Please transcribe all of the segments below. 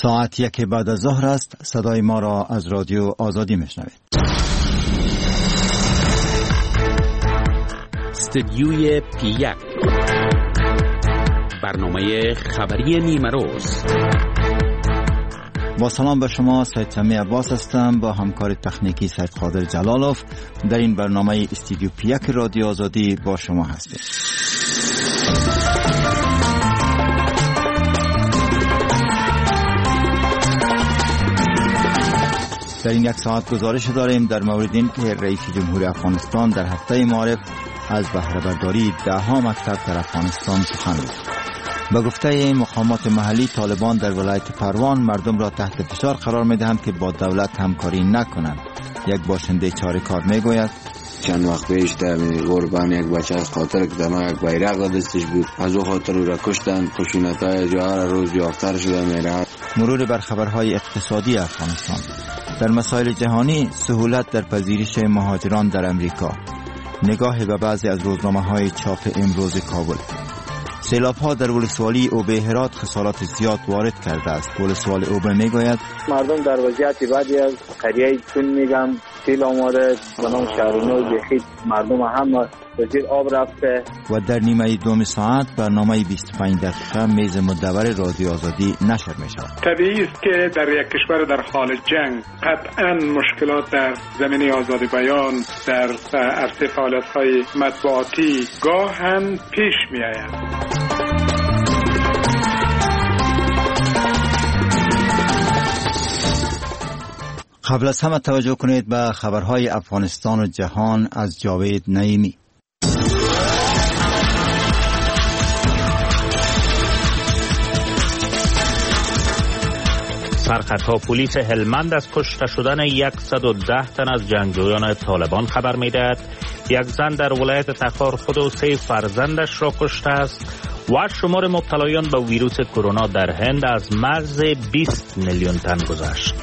ساعت 1 بعد از ظهر است. صدای ما را از رادیو آزادی میشنوید. استدیوی P1 برنامه خبری نیمه روز. با سلام به شما، سید سمی عباس هستم. با همکار تکنیکی سید قادر جلالوف در این برنامه استدیو P1 رادیو آزادی با شما هستیم. در این یک ساعت گزارش داریم در مورد این که رئیس جمهور افغانستان در هفته معارف از بهره برداری 10 مکتب در افغانستان سخن گفت. به گفته مقامات محلی، طالبان در ولایت پروان مردم را تحت فشار قرار می‌دهند که با دولت همکاری نکنند. یک باشنده چاره‌کار میگوید چند وقت پیش در قربان یک بچه از خاطر که دما یک بیرق دستش بود، از او خاطر او را کشتند. خشونت‌های جوهر روز بیشتر شده می‌رود. مرور بر خبرهای اقتصادی افغانستان. در مسائل جهانی، سهولت در پذیرش مهاجران در امریکا. نگاه به بعضی از روزنامه‌های چاپ امروز کابل. سیلاب‌ها در ولسوالی اوبه هرات خسارات زیاد وارد کرده است. ولسوال اوبه میگوید مردم در وضعیت بعدی از قریه چون میگم سیل آماده و نام شهرنو بخید مردم هم وزیر آب رفته. و در نیمه دوم ساعت برنامه 25 دقیقه میز مدور رادیو آزادی نشر می شود. طبیعی است که در یک کشور در حال جنگ قطعا مشکلات در زمینه آزادی بیان در عرصه فعالیت‌های مطبوعاتی گاهن پیش می آید. قبل از همه توجه کنید به خبرهای افغانستان و جهان از جاوید نعیمی. سرخطها پلیس هلمند از کشته شدن 110 تن از جنگجویان طالبان خبر می‌دهد. یک زن در ولایت تخار خود و 3 فرزندش را کشته است و شمار مبتلایان به ویروس کرونا در هند از مرز 20 میلیون تن گذشت.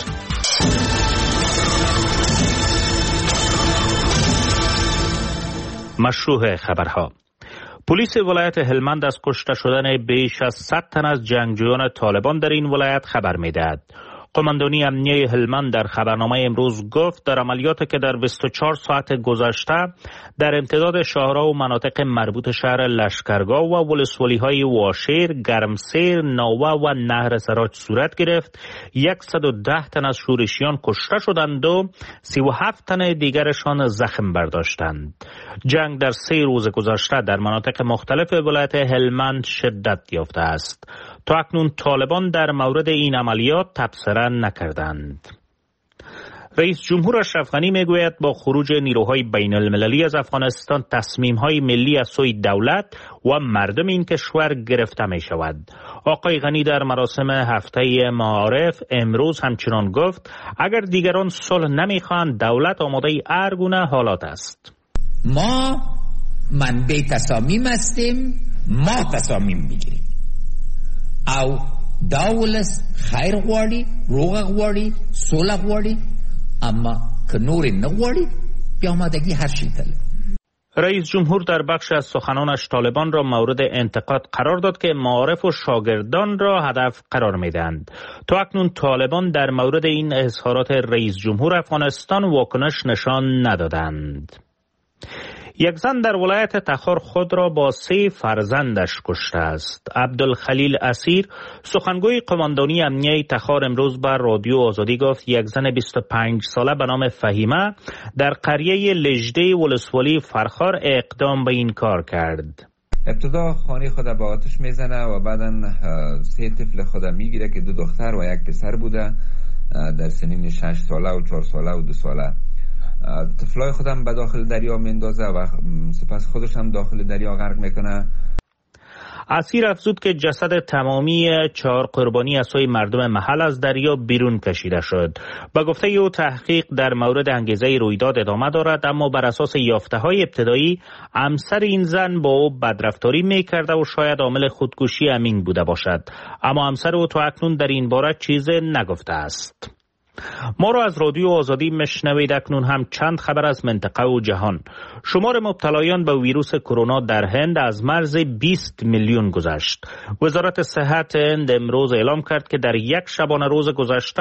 مشروع خبرها. پلیس ولایت هلمند از کشته شدن بیش از 100 تن از جنگجویان طالبان در این ولایت خبر می‌دهد. قماندانی امنیه هلمند در خبرنامه امروز گفت در عملیاتی که در 24 ساعت گذشته در امتداد شهرها و مناطق مربوط شهر لشکرگاه و ولسوالی‌های واشیر، گرمسیر، ناوه و نهر سراج صورت گرفت. 110 تن از شورشیان کشته شدند و 37 تن دیگرشان زخم برداشتند. جنگ در 3 روز گذشته در مناطق مختلف ولایت هلمند شدت یافته است. تا اکنون طالبان در مورد این عملیات تبصره نکردند. رئیس جمهور اشرف غنی میگوید با خروج نیروهای بین المللی از افغانستان تصمیم‌های ملی از سوی دولت و مردم این کشور گرفته می شود. آقای غنی در مراسم هفته معارف امروز همچنان گفت اگر دیگران صلح نمی‌خواهند دولت آماده هر گونه حالات است. ما منبع تصامیم هستیم، ما تصامیم میگیریم. او دولت خیر غواړي، روغ غواړي، صلح غواړي، اما که نور نه غواړي بیا آمادگی هر شي ته. رئیس جمهور در بخش از سخنانش طالبان را مورد انتقاد قرار داد که معارف و شاگردان را هدف قرار میدهند. تا اکنون طالبان در مورد این اظهارات رئیس جمهور افغانستان واکنش نشان ندادند. یک زن در ولایت تخار خود را با 3 فرزندش کشته است. عبدالخلیل اسیر سخنگوی قماندانی امنیه تخار امروز بر رادیو آزادی گفت یک زن 25 ساله به نام فهیمه در قریه لجده ولسوالی فرخار اقدام به این کار کرد. ابتدا خانه خود به آتش میزنه و بعدا 3 طفل خود میگیره که 2 دختر و 1 پسر بوده در سنین 6 ساله و 4 ساله و 2 ساله. طفلای خودم به داخل دریا میندازه و سپس خودش هم داخل دریا غرق میکنه. اسیر افزود که جسد تمامی 4 قربانی از سوی مردم محل از دریا بیرون کشیده شد. با گفته او تحقیق در مورد انگیزه رویداد ادامه دارد، اما بر اساس یافته‌های ابتدایی همسر این زن با او بدرفتاری میکرده و شاید عامل خودکشی امین بوده باشد، اما همسر او تا اکنون در این باره چیزی نگفته است. ما را از رادیو آزادی میشنوید. اکنون هم چند خبر از منطقه و جهان. شمار مبتلایان به ویروس کرونا در هند از مرز 20 میلیون گذشت. وزارت صحت هند امروز اعلام کرد که در یک شبانه روز گذشته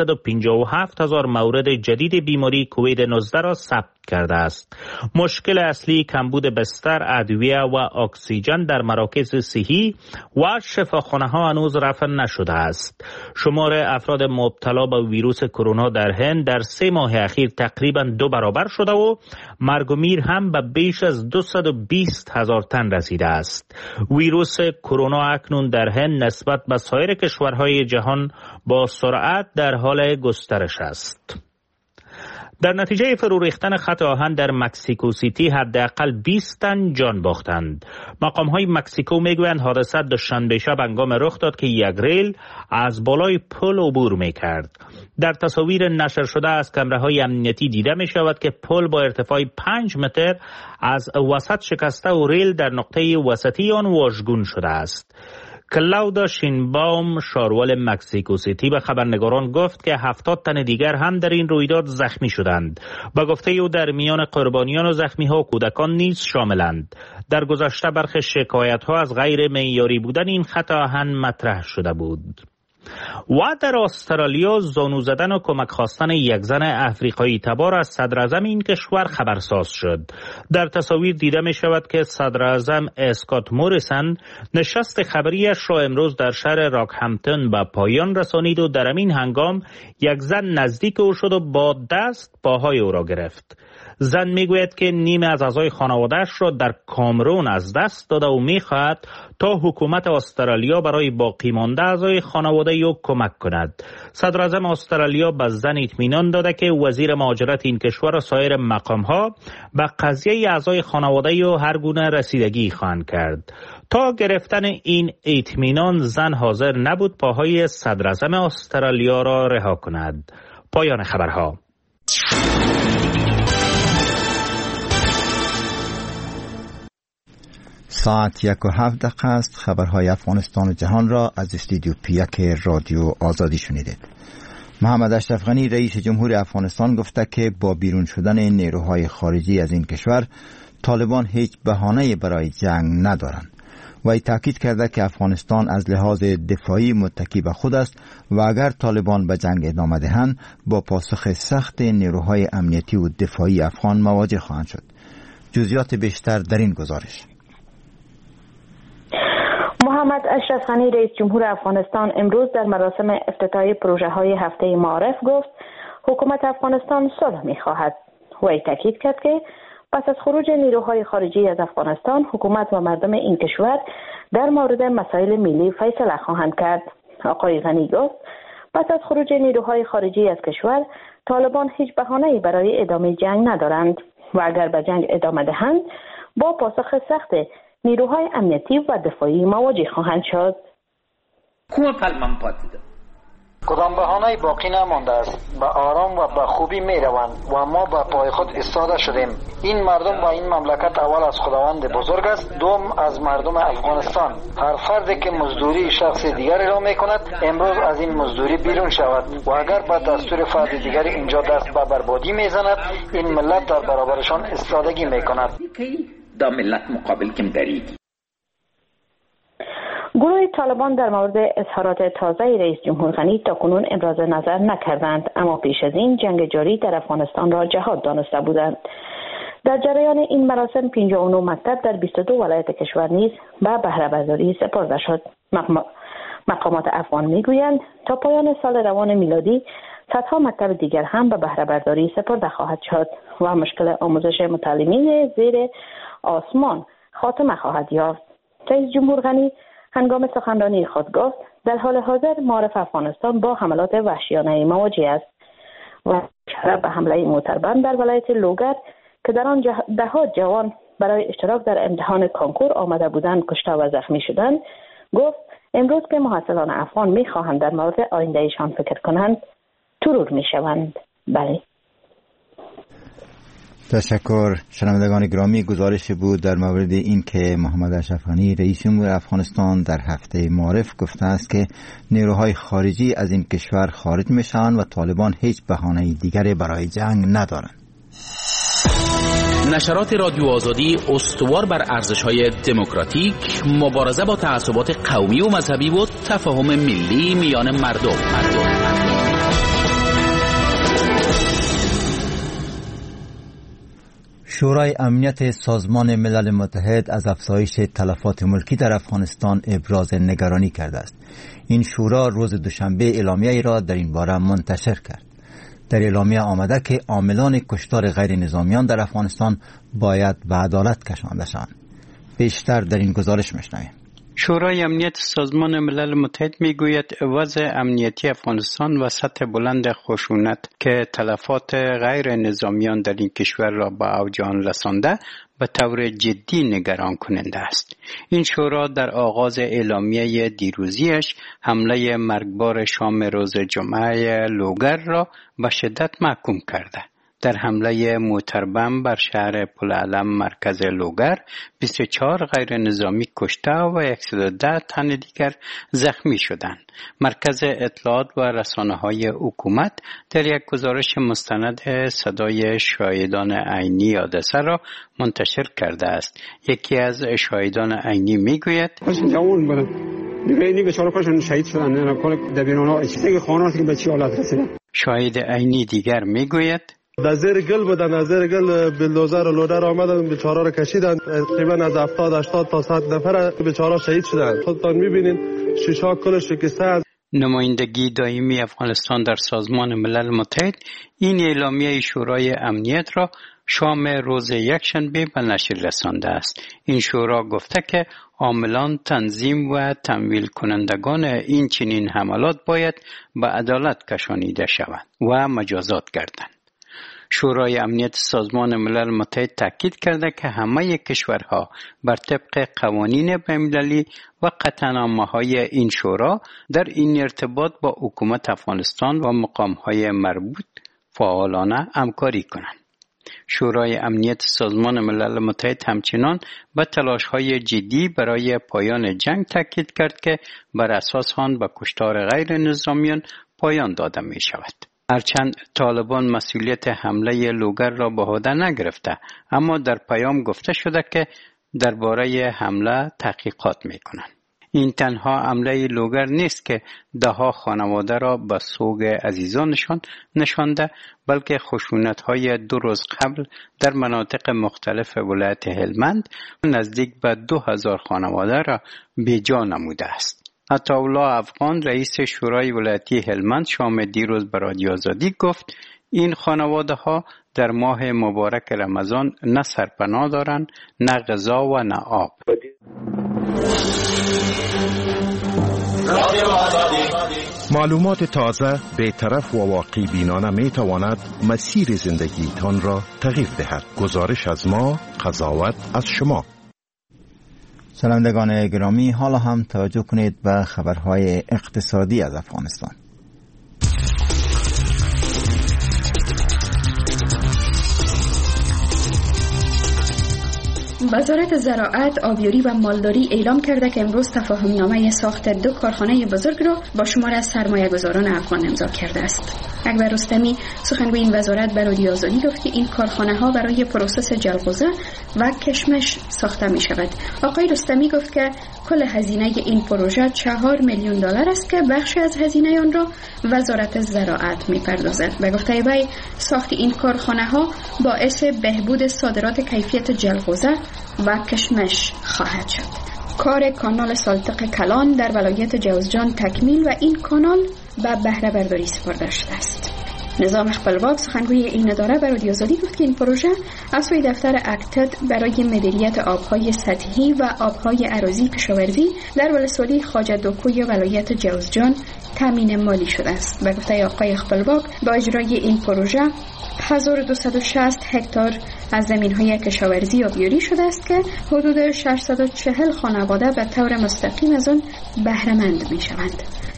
357,000 مورد جدید بیماری کووید 19 را ثبت کرده است. مشکل اصلی کمبود بستر، ادویه و اکسیژن در مراکز صحی و شفاخانه ها هنوز رفع نشده است. شمار افراد مبتلا به ویروس کرونا در هند در 3 ماه اخیر تقریبا 2 برابر شده و مرگ و میر هم به بیش از 220,000 تن رسیده است. ویروس کرونا اکنون در هند نسبت به سایر کشورهای جهان با سرعت در حال گسترش است. در نتیجه فرو ریختن خط آهن در مکسیکو سیتی حداقل 20 تن جان باختند. مقام‌های مکسیکو میگویند حادثه دوشنبه شب هنگام رخ داد که یک ریل از بالای پل عبور میکرد. در تصاویر نشر شده از کامراهای امنیتی دیده می شود که پل با ارتفاع 5 متر از وسط شکسته و ریل در نقطه وسطی آن واژگون شده است. کلاودا شینباوم شارول مکسیکو سیتی به خبرنگاران گفت که 70 تن دیگر هم در این رویداد زخمی شدند. با گفته او در میان قربانیان و زخمی ها کودکان نیز شاملند. در گذشته برخی شکایت ها از غیر معیاری بودن این خط آهن مطرح شده بود. و در استرالیا زانو زدن و کمک خواستن یک زن افریقایی تبار از صدراعظم این کشور خبرساز شد. در تصاویر دیده می شود که صدراعظم اسکات موریسن نشست خبریش را امروز در شهر راکهمپتون به پایان رسانید و در این هنگام یک زن نزدیک او شد و با دست پاهای او را گرفت. زن میگوید که نیمه از اعضای خانواده‌اش را در کامرون از دست داده و میخواهد تا حکومت استرالیا برای باقی مانده اعضای خانواده او کمک کند. صدراعظم استرالیا به زن اطمینان داده که وزیر مهاجرت این کشور و سایر مقام‌ها به قضیه اعضای خانواده او هر گونه رسیدگی خواهند کرد. تا گرفتن این اطمینان زن حاضر نبود پاهای صدراعظم استرالیا را رها کند. پایان خبرها. ساعت 1:07 است. خبرهای افغانستان و جهان را از استودیو پیک رادیو آزادی شنیدید. محمد اشرف غنی رئیس جمهور افغانستان گفته که با بیرون شدن نیروهای خارجی از این کشور طالبان هیچ بهانه‌ای برای جنگ ندارند. و تاکید کرده که افغانستان از لحاظ دفاعی متکی به خود است و اگر طالبان به جنگ ادامه دهند با پاسخ سخت نیروهای امنیتی و دفاعی افغان مواجه خواهند شد. جزئیات بیشتر در این گزارش. محمد اشرف غنی رئیس جمهور افغانستان امروز در مراسم افتتاحی پروژه های هفته معارف گفت حکومت افغانستان صلح می‌خواهد و تاکید کرد که پس از خروج نیروهای خارجی از افغانستان حکومت و مردم این کشور در مورد مسائل ملی فیصله خواهند کرد. آقای غنی گفت پس از خروج نیروهای خارجی از کشور طالبان هیچ بهانه‌ای برای ادامه جنگ ندارند و اگر به جنگ ادامه دهند با پاسخ سخت نیروهای امنیتی و دفاعی مواجه خواهند شد. کدام بهانه‌ای باقی نمانده است. به آرام و به خوبی می روند و ما به پای خود ایستاده شدیم. این مردم و این مملکت اول از خداوند بزرگ است، دوم از مردم افغانستان. هر فردی که مزدوری شخص دیگری را می کند امروز از این مزدوری بیرون شود و اگر به دستور فرد دیگری اینجا دست به بربادی می زند این ملت در برابرشان ایستادگی می کند. دا ملت مقابل کم دارید. گروه طالبان در مورد اظهارات تازه رئیس جمهور غنی تاکنون ابراز نظر نکردند، اما پیش از این جنگ جاری در افغانستان را جهاد دانسته بودند. در جریان این مراسم 59 مکتب در 22 ولایت کشور نیز به بهره برداری سپرده شد. مقامات افغان میگویند تا پایان سال روان میلادی صدها مکتب دیگر هم به بهره برداری سپرده خواهد شد و مشکل آموزش متعلمین زیر آسمان خاتمه خواهد یافت. رئیس جمهور غنی هنگام سخنرانی خود گفت در حال حاضر معارف افغانستان با حملات وحشیانه مواجه است و اشاره به حمله موتربند در ولایت لوگر که در آن دهها جوان برای اشتراک در امتحان کنکور آمده بودند کشته و زخمی شدند. گفت امروز که محصلان افغان می‌خواهند در مورد آیندهشان فکر کنند ترور می‌شوند. بله. تشکر. شنوندگان گرامی، گزارش بود در مورد این که محمد اشرف غنی رئیس جمهور افغانستان در هفته معارف گفته است که نیروهای خارجی از این کشور خارج میشن و طالبان هیچ بهانه دیگری برای جنگ ندارند. نشرات رادیو آزادی استوار بر ارزش‌های دموکراتیک، مبارزه با تعصبات قومی و مذهبی و تفاهم ملی میان مردم. شورای امنیت سازمان ملل متحد از افزایش تلفات ملکی در افغانستان ابراز نگرانی کرده است. این شورا روز دوشنبه اعلامیه‌ای را در این باره منتشر کرد. در اعلامیه آمده که عاملان کشتار غیر نظامیان در افغانستان باید به عدالت کشانده شوند. بیشتر در این گزارش میشنویم. شورای امنیت سازمان ملل متحد میگوید وضع امنیتی افغانستان و سطح بلند خشونت که تلفات غیر نظامیان در این کشور را به اوج آن رسانده به طور جدی نگران کننده است. این شورا در آغاز اعلامیه دیروزیش حمله مرگبار شام روز جمعه لوگر را به شدت محکوم کرده. در حمله موتربم بر شهر پلعلم مرکز لوگر 24 غیر نظامی کشته و 110 تن دیگر زخمی شدند. مرکز اطلاعات و رسانه‌های حکومت در یک گزارش مستند صدای شاهدان عینی حادثه را منتشر کرده است. یکی از شاهدان عینی میگوید شاهد عینی دیگر میگوید در زیر گل بودن، از زیر گل بلدوزر و لودر آمدن، بیچاره را کشیدن. تقریبا از 70-80 تا 100 نفر بیچاره شهید شدن. خودتان میبینید شیشه کل شکسته است. نمایندگی دائمی افغانستان در سازمان ملل متحد این اعلامیه شورای امنیت را شام روز یکشنبه به نشر رسانده است. این شورا گفته که عاملان تنظیم و تمویل کنندگان این چنین حملات باید به عدالت کشانیده شوند و مجازات گردند. شورای امنیت سازمان ملل متحد تاکید کرده که همه کشورها بر طبق قوانین بین‌المللی و قطعنامه‌های این شورا در این ارتباط با حکومت افغانستان و مقام‌های مربوط فعالانه همکاری کنند. شورای امنیت سازمان ملل متحد همچنان به تلاش‌های جدی برای پایان جنگ تاکید کرد که بر اساس آن به کشتار غیر نظامیان پایان داده می‌شود. هرچند طالبان مسئولیت حمله لوگر را به عهده نگرفته، اما در پیام گفته شده که درباره حمله تحقیقات می‌کنند. این تنها حمله لوگر نیست که ده‌ها خانواده را به سوگ عزیزانشان نشانده، بلکه خشونت‌های 2 روز قبل در مناطق مختلف ولایت هلمند نزدیک به 2000 خانواده را بی‌جا نموده است. عطاالله افغان رئیس شورای ولایتی هلمند شام دیروز به رادیو آزادی گفت این خانواده ها در ماه مبارک رمضان نه سرپناه دارند، نه غذا و نه آب. معلومات تازه، بی‌طرف و واقع بینانه می تواند مسیر زندگی تان را تغییر دهد. گزارش از ما، قضاوت از شما. شنوندگان گرامی، حالا هم توجه کنید به خبرهای اقتصادی از افغانستان. وزارت زراعت، آبیاری و مالداری اعلام کرده که امروز تفاهمنامه ساخت 2 کارخانه بزرگ را با شمار از سرمایه‌گذاران افغان امضا کرده است. اکبر رستمی سخنگوی این وزارت به رادیو آزادی گفت که این کارخانه ها برای پروسس جلغوزه و کشمش ساخته می شود. آقای رستمی گفت که کل هزینه این پروژه 4 میلیون دلار است که بخشی از هزینه آن را وزارت زراعت می پردازد. به گفته وی ساخت این کارخانه ها باعث بهبود صادرات کیفیت جلغوزه و کشمش خواهد شد. کار کانال سالتق کلان در ولایت جوزجان تکمیل و این کانال به بهره برداری سپرده شده است. نظام خپلواک سخنگوی این اداره به رادیو آزادی گفت که این پروژه از سوی دفتر اکتد برای مدیریت آبهای سطحی و آبهای اراضی کشاورزی در ولسوالی خواجه دوکوی ولایت جوزجان تامین مالی شده است. به گفته آقای خپلواک با اجرای این پروژه 1260 هکتار از زمین‌های کشاورزی آبیاری شده است که حدود 640 خانواده به طور مستقیم از آن بهره مند می‌شوند.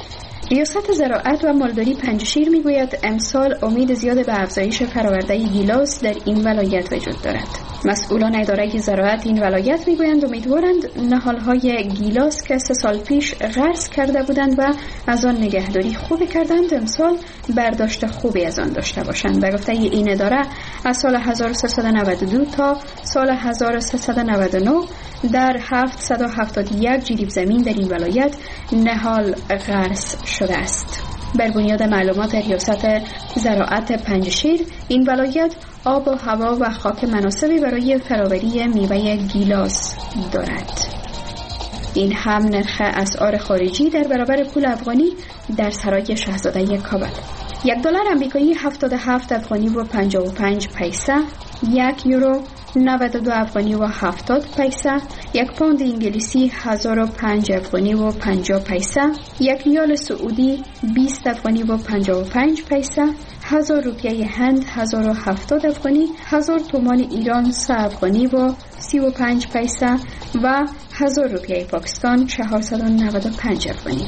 ریاست زراعت و مالداری پنجشیر میگوید امسال امید زیاد به افزایش فراورده گیلاس در این ولایت وجود دارد. مسئولان اداره زراعت این ولایت میگویند امیدوارند نهالهای گیلاس که 3 سال پیش غرس کرده بودند و از آن نگهداری خوب کردند امسال برداشت خوبی از آن داشته باشند. به گفته این اداره از سال 1392 تا سال 1399 در 771 جریب زمین در این ولایت نهال غرس شده است. بر بنیاد معلومات ریاست زراعت پنجشیر این ولایت آب و هوا و خاک مناسبی برای فراوری میوه گیلاس دارد. این هم نرخ اسعار خارجی در برابر پول افغانی در سرای شاهزاده کابل: $1 آمریکایی 77 افغانی و 55 پیسه، 1 یورو 92 افغانی و 70 پیسه، 1 پوند انگلیسی 1005 افغانی و 50 پیسه، 1 ریال سعودی 20 افغانی و 55 پیسه، 1000 روپیه هند 1070 افغانی، 1000 تومان ایران 3 افغانی و 35 پیسه و 1000 روپیه پاکستان 495 افغانی.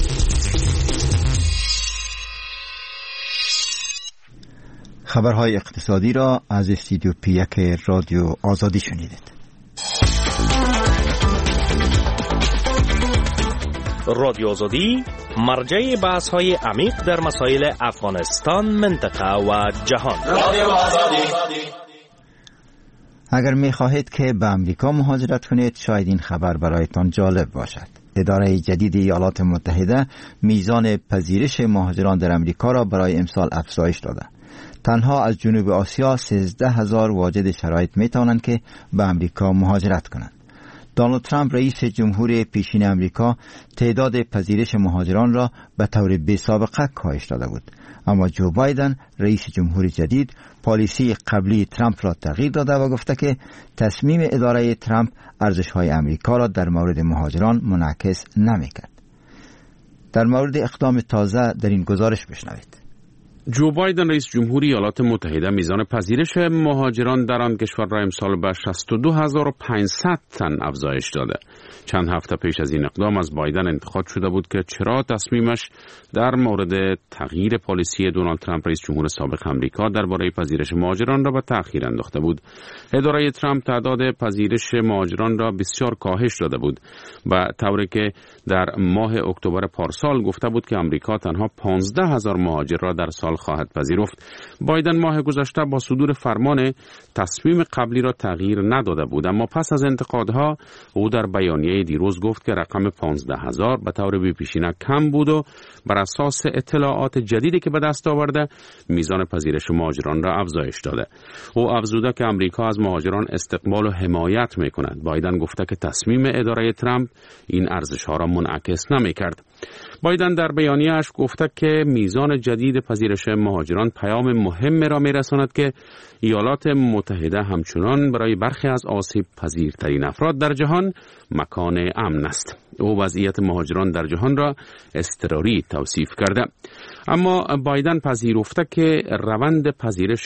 خبرهای اقتصادی را از استودیو پی1 رادیو آزادی شنیدید. رادیو آزادی مرجع بحث‌های عمیق در مسائل افغانستان، منطقه و جهان. رادیو آزادی. اگر می خواهید که به امریکا مهاجرت کنید شاید این خبر برایتان جالب باشد. اداره جدید ایالات متحده میزان پذیرش مهاجران در امریکا را برای امسال افزایش داده. تنها از جنوب آسیا 13,000 واجد شرایط می توانند که به امریکا مهاجرت کنند. دونالد ترامپ رئیس جمهور پیشین امریکا تعداد پذیرش مهاجران را به طور بی سابقه کاهش داده بود، اما جو بایدن رئیس جمهور جدید پالیسی قبلی ترامپ را تغییر داده و گفته که تصمیم اداره ترامپ ارزش‌های امریکا را در مورد مهاجران منعکس نمی‌کرد. در مورد اقدام تازه در این گزارش بشنوید. جو بایدن رئیس جمهور ایالات متحده میزان پذیرش مهاجران در آن کشور را امسال به 62,500 تن افزایش داده. چند هفته پیش از این اقدام از بایدن انتقاد شده بود که چرا تصمیمش در مورد تغییر پالیسی دونالد ترامپ رئیس جمهور سابق آمریکا درباره پذیرش مهاجران را به تأخیر انداخته بود. اداره ترامپ تعداد پذیرش مهاجران را بسیار کاهش داده بود، به طوری که در ماه اکتبر پارسال گفته بود که آمریکا تنها 15,000 مهاجر را در سال خواهد پذیرفت. بایدن ماه گذشته با صدور فرمان تصمیم قبلی را تغییر نداده بود، اما پس از انتقادها او در بیانیه دیروز گفت که رقم 15,000 به طور بی‌پیشینه کم بود و بر اساس اطلاعات جدیدی که به دست آورده میزان پذیرش مهاجران را افزایش داده. او افزوده که آمریکا از مهاجران استقبال و حمایت می‌کند. بایدن گفته که تصمیم اداره ترامپ این ارزش‌ها را منعکس نمی‌کرد. بایدن در بیانیه‌اش گفته که میزان جدید پذیرش مهاجران پیام مهم را می‌رساند که ایالات متحده همچنان برای برخی از آسیب پذیرترین افراد در جهان مکان امن است. او وضعیت مهاجران در جهان را اضطراری توصیف کرده. اما بایدن پذیرفته که روند پذیرش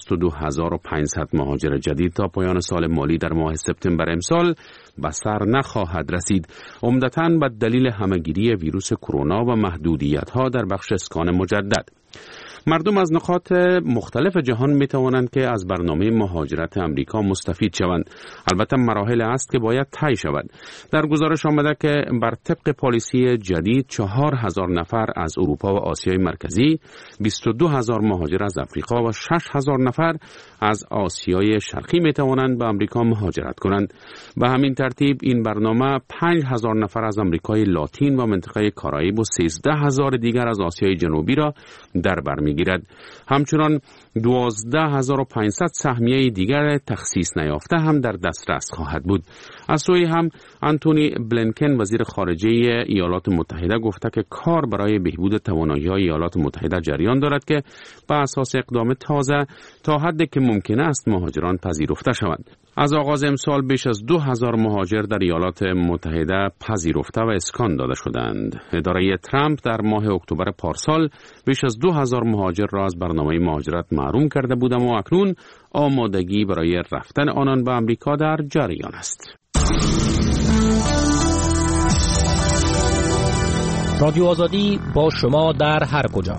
62,500 مهاجر جدید تا پایان سال مالی در ماه سپتامبر امسال به سر نخواهد رسید، عمدتاً به دلیل همه‌گیری ویروس کرونا و محدودیت‌ها در بخش اسکان مجدد. مردم از نقاط مختلف جهان می توانند که از برنامه مهاجرت امریکا مستفید شوند. البته مراحل است که باید طی شود. در گزارش آمده که بر طبق پالیسی جدید 4,000 نفر از اروپا و آسیای مرکزی، 22,000 مهاجر از افریقا و 6,000 نفر از آسیای شرقی می توانند به امریکا مهاجرت کنند. به همین ترتیب این برنامه 5,000 نفر از امریکای لاتین و منطقه کارائیب و 13,000 دیگر از آسیای جنوبی را در بر میگیرد. همچنان 12,500 سهمیه دیگر تخصیص نیافته هم در دسترس خواهد بود. از سوی هم آنتونی بلینکن وزیر خارجه ایالات متحده گفته که کار برای بهبود توانایی‌های ایالات متحده جریان دارد که به اساس اقدام تازه تا حدی که ممکن است مهاجران پذیرفته شوند. از آغاز امسال بیش از 2,000 مهاجر در ایالات متحده پذیرفته و اسکان داده شدند. اداره ترامپ در ماه اکتبر پارسال بیش از 2,000 مهاجر را از برنامه مهاجرت محروم کرده بود، اما اکنون آمادگی برای رفتن آنان به آمریکا در جریان است. رادیو آزادی با شما در هر کجا.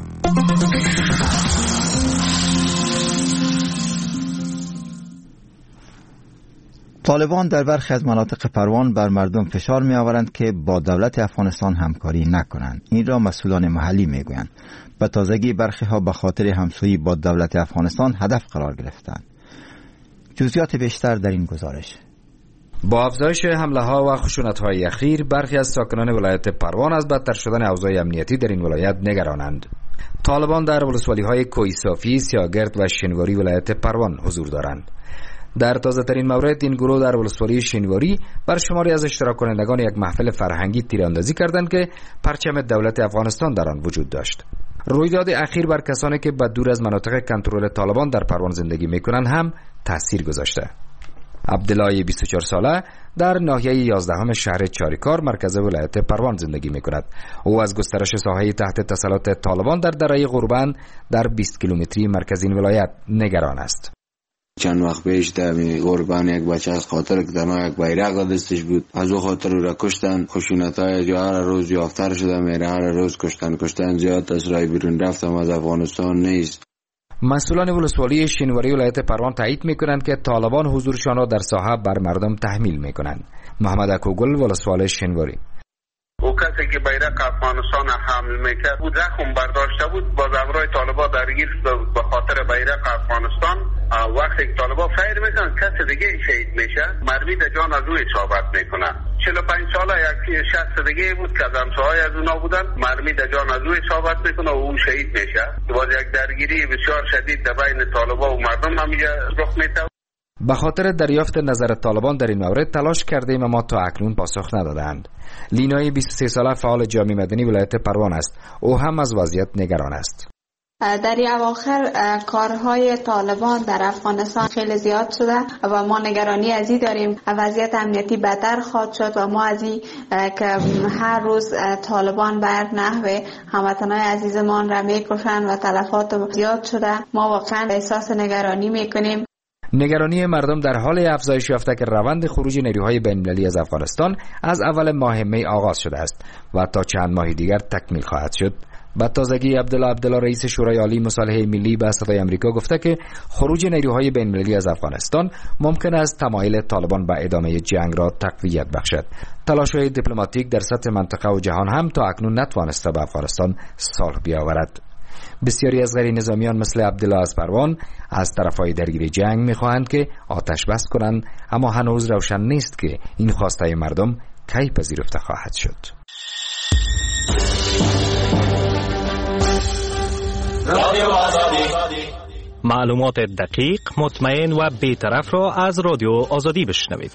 طالبان در برخی از مناطق پروان بر مردم فشار می آورند که با دولت افغانستان همکاری نکنند. این را مسئولان محلی می گویند. به تازگی برخی ها به خاطر همسویی با دولت افغانستان هدف قرار گرفتند. جزئیات بیشتر در این گزارش. با افزایش حمله ها و خشونت های اخیر، برخی از ساکنان ولایت پروان از بدتر شدن اوضاع امنیتی در این ولایت نگرانند. طالبان در ولسوالی های کوی صافی، سیاگرد و شینواری ولایت پروان حضور دارند. در تازه ترین مورد، این گروه در ولسوالی شینواری بر شماری از اشتراک کنندگان یک محفل فرهنگی تیراندازی کردند که پرچم دولت افغانستان در آن وجود داشت. رویداد اخیر بر کسانی که به دور از مناطق کنترل طالبان در پروان زندگی میکنند هم تاثیر گذاشته. عبدالله 24 ساله در ناحیه 11 شهر چاریکار مرکز ولایت پروان زندگی میکند. او از گسترش ساحه تحت تسلط طالبان در دره قربان در 20 کیلومتری مرکز این ولایت نگران است. چند وقت پیش در قربان یک بچه از خاطر که دما یک بیرق دستش بود، از او خاطر او را کشتن. خشونت‌های جو هر روز یافتر شده میره، هر روز کشتن زیاد از راه بیرون رفتم از افغانستان نیست. مسئولان ولسوالی شینواری ولایت پروان تایید میکنند که طالبان حضورشان را در ساحه بر مردم تحمیل میکنند. محمد اکوگل، ولسوال شینواری: او کسی که بیرق افغانستان حمل میکرد بود زخم برداشته بود، باز امرای طالبا درگیر شد به خاطر بیرق افغانستان. وقتی که طالبا فیر میکنن کسی دیگه شهید میشه، مرمی در جان از او اصابت میکنه. 45 ساله یک شخص دیگه بود که از همسایه از اونا بودن، مرمی در جان از او اصابت میکنه و او شهید میشه. باز یک درگیری بسیار شدید در بین طالبا و مردم هم رخ میده. به خاطر دریافت نظر طالبان در این مورد تلاش کردیم اما تا اکنون پاسخ ندادند. لینای 23 ساله فعال جامعه مدنی ولایت پروان است. او هم از وضعیت نگران است. در این اواخر کارهای طالبان در افغانستان خیلی زیاد شده و ما نگرانی از این داریم وضعیت امنیتی بدتر خواهد شد و ما از این که هر روز طالبان بر نحو هموطنان عزیزمان را میکشند و تلفات زیاد شده، ما واقعا احساس نگرانی میکنیم. نگرانی مردم در حال افزایش یافته که روند خروج نیروهای بین‌المللی از افغانستان از اول ماه می آغاز شده است و تا چند ماه دیگر تکمیل خواهد شد. با تازگی عبدالله رئیس شورای عالی مصالحه ملی به صدای آمریکا گفته که خروج نیروهای بین‌المللی از افغانستان ممکن است تمایل طالبان به ادامه جنگ را تقویت بخشد. تلاش‌های دیپلماتیک در سطح منطقه و جهان هم تا اکنون نتوانسته به افغانستان صلح بیاورد. بسیاری از غیر نظامیان مثل عبدالله از پروان از طرفهای درگیری جنگ می‌خواهند که آتش بس کنند، اما هنوز روشن نیست که این خواسته مردم کی پذیرفته خواهد شد. معلومات دقیق، مطمئن و بی‌طرف را از رادیو آزادی بشنوید.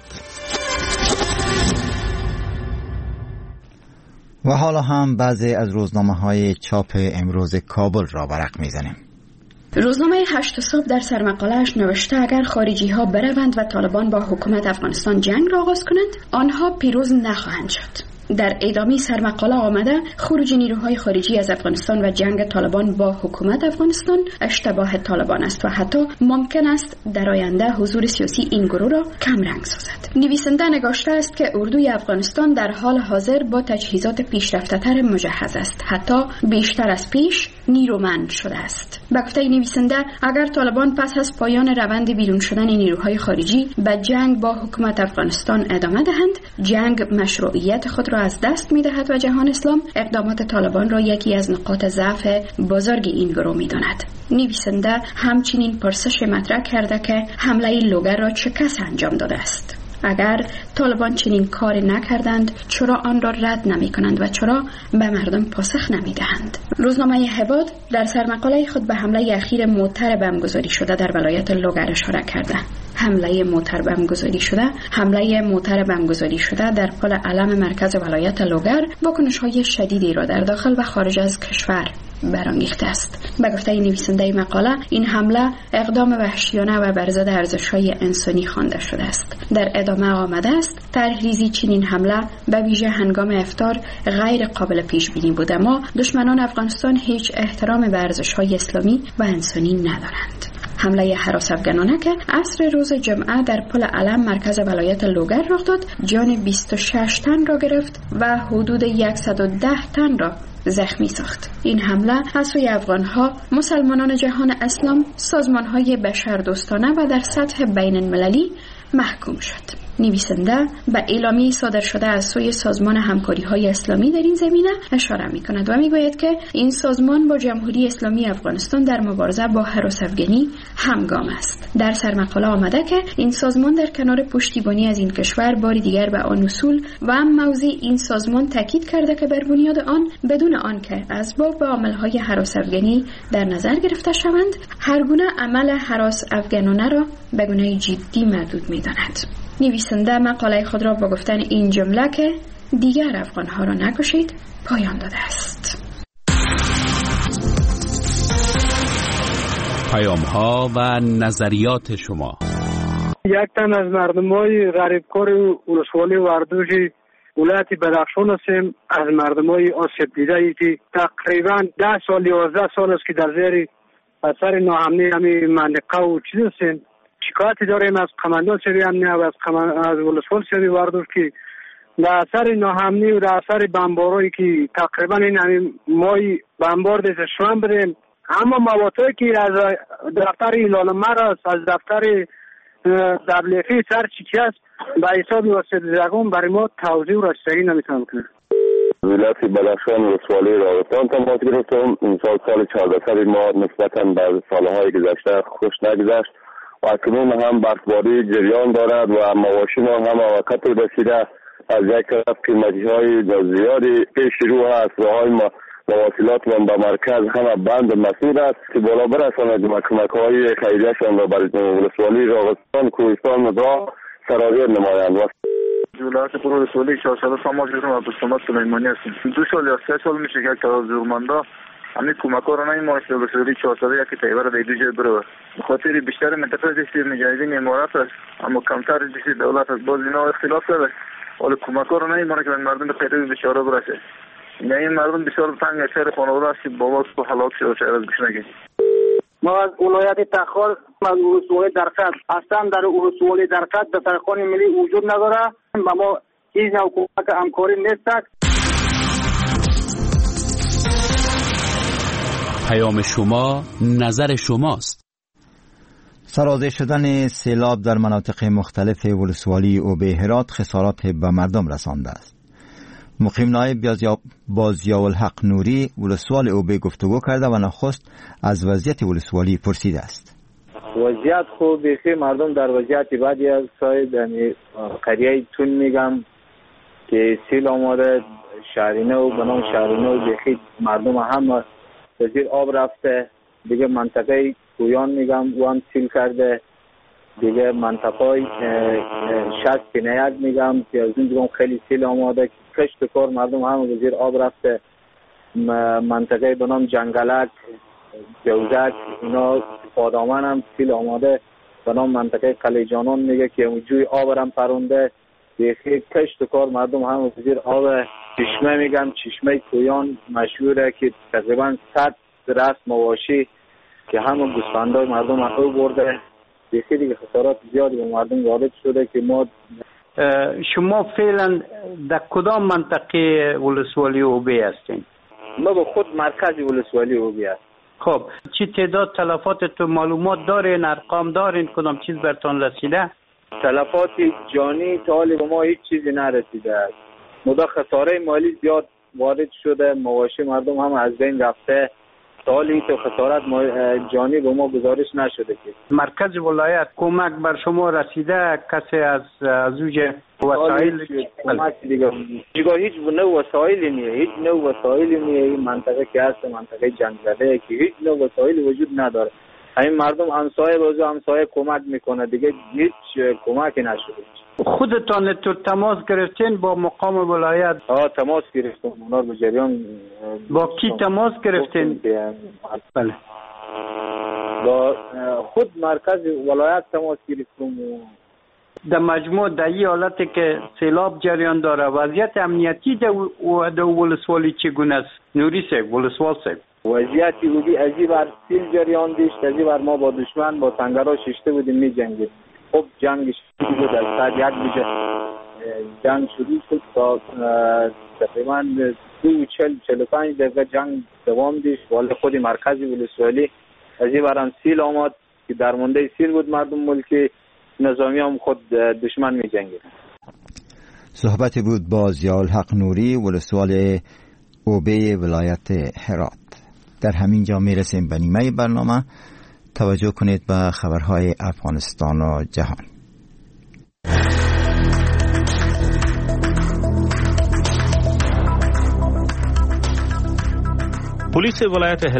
و حالا هم بعضی از روزنامه‌های چاپ امروز کابل را ورق می‌زنیم. روزنامه 8 صبح در سرمقاله‌اش نوشته اگر خارجی ها بروند و طالبان با حکومت افغانستان جنگ را آغاز کنند، آنها پیروز نخواهند شد. در ادامه سرمقاله آمده خروج نیروهای خارجی از افغانستان و جنگ طالبان با حکومت افغانستان اشتباه طالبان است و حتی ممکن است در آینده حضور سیاسی این گروه را کم رنگ سازد. نویسنده نگاشته است که اردوی افغانستان در حال حاضر با تجهیزات پیشرفته‌تر مجهز است، حتی بیشتر از پیش نیرومند شده است. به گفته نویسنده اگر طالبان پس از پایان روند بیرون شدن نیروهای خارجی به جنگ با حکومت افغانستان ادامه دهند، جنگ مشروعیت خود را از دست می‌دهد و جهان اسلام اقدامات طالبان را یکی از نقاط ضعف بزرگ این گروه می‌داند. نویسنده همچنین پرسش مطرح کرده که حمله لوگر را چه کس انجام داده است. اگر طالبان چنین کاری نکردند چرا آن را رد نمی کنند و چرا به مردم پاسخ نمی دهند؟ روزنامه هباد در سرمقاله خود به حمله اخیر موتر بمبگذاری شده در ولایت لوگر اشاره کرده. حمله موتر بمبگذاری شده در پل علم مرکز ولایت لوگر واکنش‌های شدیدی را در داخل و خارج از کشور برانگیخته است. به گفته نویسنده مقاله این حمله اقدام وحشیانه و بر ضد ارزش‌های انسانی خوانده شده است. در ادامه آمده است طرحریزی چنین حمله به ویژه هنگام افطار غیر قابل پیش بینی بود، اما دشمنان افغانستان هیچ احترام به ارزش‌های اسلامی و انسانی ندارند. حمله هراس افغانانه که عصر روز جمعه در پل علم مرکز ولایت لوگر رخ داد جان 26 تن را گرفت و حدود 110 تن را زخمی ساخت. این حمله از سوی افغانها، مسلمانان جهان اسلام، سازمانهای بشردوستانه و در سطح بین المللی محکوم شد. نویسنده به اعلامیه صادر شده از سوی سازمان همکاری‌های اسلامی در این زمینه اشاره می‌کند و می‌گوید که این سازمان با جمهوری اسلامی افغانستان در مبارزه با هراس افغانی همگام است. در سرمقاله آمده که این سازمان در کنار پشتیبانی از این کشور بار دیگر به آن اصول و موضوع این سازمان تاکید کرده که بر بنیاد آن بدون آنکه اسباب و عامل‌های هراس افغانی در نظر گرفته شوند، هر گونه عمل هراس افغانانه را به گناه جدی محدود می‌داند. نویسنده مقاله خود را با گفتن این جمله که دیگر افغانها را نکشید پایان داده است. پیام‌ها و نظریات شما. یک تن از مردمای غریبکار ولسوالی وردوشی ولایت بدخشان هستیم. از مردمای آسیب دیده که تقریبا 10 سال 11 سال است که در زیر اثر ناامنی همین منطقه و چیز هستیم. شکایتی داریم از قماندان سری امنیه و از ولسوال سری وردوش که در اثر ناامنی و در اثر بمبارایی که تقریبا این همین مای بمبار دیده شوان بریم، اما مواتایی که از دفتر ایلال مرز از دفتر دبلیفی سر چیچی است به حساب واسط زگون برای ما توضیح و رسیدگی نمیتونم کنم. ولایت بدخشان ولسوالی راوستان تماس گرفتم. این سال 14 ما نسبتا به سالهای گذشته خوش نگذشت و اکنون هم برفباری جریان دارد و مواشین هم وقت رسیده. از یک طرف قیمتی‌های زیادی پیش رو است، راه‌های مواصلات و به مرکز هم بند مسیر است که بالا برساند کمک‌های خیریه‌شان را برای ولسوالی راغستان کوهستان را سرازیر نمایند. ولایت ولسوالی 4 ساله تماس گرفتم و عبدالصمد سلیمانی هستم. 2 سال یا 3 سال میشه که زورمندا همین کمک‌ها را نمی‌ماست. ولسوالی 4 ساله یکی طیبه را دو جای بره. به خاطر بیشتر منطقه دستی مجاهدین امارات است، اما کمتر دستی دولت است. باز اینا اختلاف داره. ولی کمک‌ها را نمی‌مونه که مردم به پیروی بیچاره برسه. این مردم بسیار تنگ سر خانواده است که بابا تو هلاک شده چه از گوش نگیر. ما از ولایت تخار از ولسوالی درقد اصلا در ولسوالی درقد به فرقان ملی وجود نداره و ما هیچ نوع کمک همکاری نیست. پیام شما نظر شماست. سرازیر شدن سیلاب در مناطق مختلف ولسوالی اوبه هرات خسارات به مردم رسانده است. مقیم نایب بازیاءالحق نوری ولسوال اوبه گفتگو کرده و نخست از وضعیت ولسوالی پرسیده است. وضعیت خوب بخیر، مردم در وضعیت بدی است. صاحب قریه تون میگم که سیل آماده، شهرینه و بنام شهرینه و بخیر مردم هم وزیر آب رفته. دیگه منطقه کویان میگم و هم سیل کرده. دیگه منطقه شست پینیت میگم که از این دیگه خیلی سیل آماده. کشت کار مردم هم وزیر آب رفته. منطقه بنام جنگلک، جوزک، اینا پادامن هم سیل آماده. بنام منطقه قلیجانان میگه که جوی آب هم پرونده. دیگه کشت کار مردم هم وزیر آب چشمه میگم. چشمه کویان مشهوره که تقریبا 100 رست مواشی که همون گوسفندای مردم رو برده. دیگه خسارات زیادی به مردم وارد شده که ما شما فعلا در کدام منطقه ولسوالی اوبه هستین؟ ما به خود مرکز ولسوالی اوبه هست. خب چی تعداد تلفات تو معلومات دارین؟ ارقام دارین؟ کدام چیز برتان رسیده؟ تلفات جانی تا حالی به ما هیچ چیزی نرسیده است. مدا خساره مالی زیاد وارد شده، مواشی مردم هم از بین رفته. تا حالی تو خسارت جانی به ما گزارش نشده که. مرکز ولایت کمک بر شما رسیده؟ کسی از اوج وسایل کمک دیگه هیچ نوع وسایلی نیه، هیچ نوع وسایلی نیه. این منطقه که هست منطقه جنگ زده که هیچ نوع وسایلی وجود نداره. همین مردم همسایه بازو همسایه کمک میکنه، دیگه هیچ کمکی نشده. خودتان تو تماس گرفتین با مقام ولایت؟ تماس گرفتم، اونا به جریان. با کی تماس گرفتین؟ بله با خود مرکز ولایت تماس گرفتم. در مجموع در این حالتی که سیلاب جریان داره وضعیت امنیتی در ولسوالی چگونه است؟ نوری صاحب، ولسوال صاحب. وضعیتی بودی از این بر سیل جریان داشت، از این بر ما با دشمن با سنگرها ششته بودیم می جنگید. خب جنگ شروع بود، از ساعت 1 بجه جنگ شروع شد تا تقریبا 45 دقیقه جنگ دوام داشت. والا خود مرکزی ولسوالی از این برم سیل آمد که در مونده سیل بود، مردم ملکی نظامی هم خود دشمن می جنگید. صحبت بود با ضیاءالحق نوری ولسوال اوبه ولایت هرات. در همین جا می رسیم به نیمه برنامه. توجه کنید به خبرهای افغانستان و جهان. پلیس ولایت